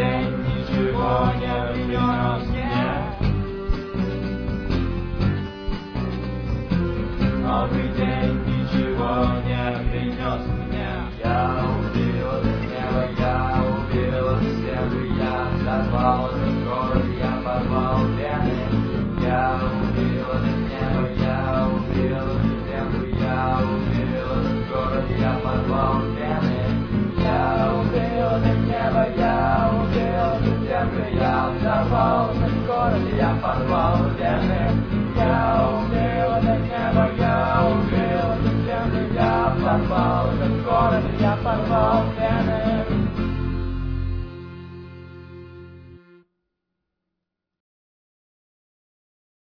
день ничего не принес мне. Новый день ничего не принес мне. Я убил из неба, я убил из земли, я взорвал этот город, я порвал вены. Я убил из неба, я убил из земли, я убил этот город, я порвал вены. Я убил из неба, я убил из земли, я взорвал этот город, я порвал вены. Я убил из неба, я убил из земли, я взорвал этот город, я